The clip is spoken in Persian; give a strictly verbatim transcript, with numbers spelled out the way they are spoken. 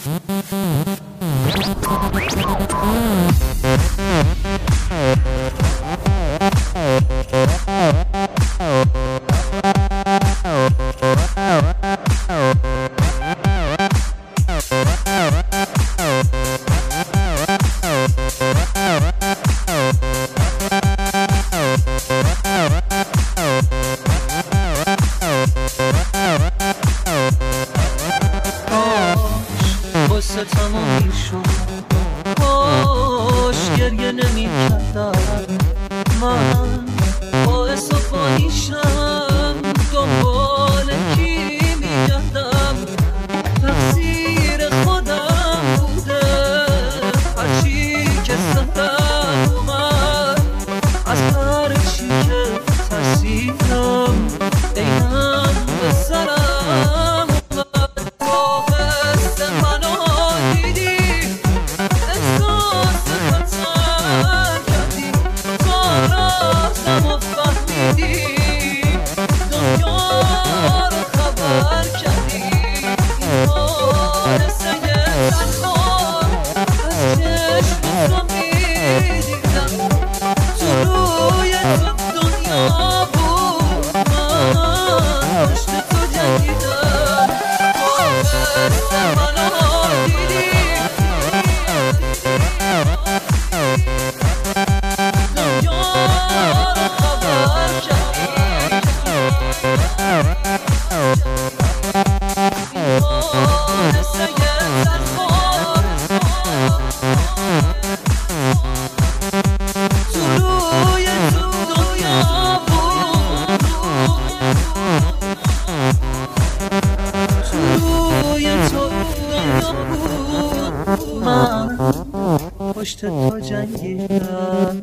واسه تمامی شد باش گریه نمی کردم من باعث و بانیشم دنبال کی می گردم تقصیر خودم بوده هرچی که سهرم اومد از هر چی که ترسیدم اینم به سرم من پشت تو جنگیدم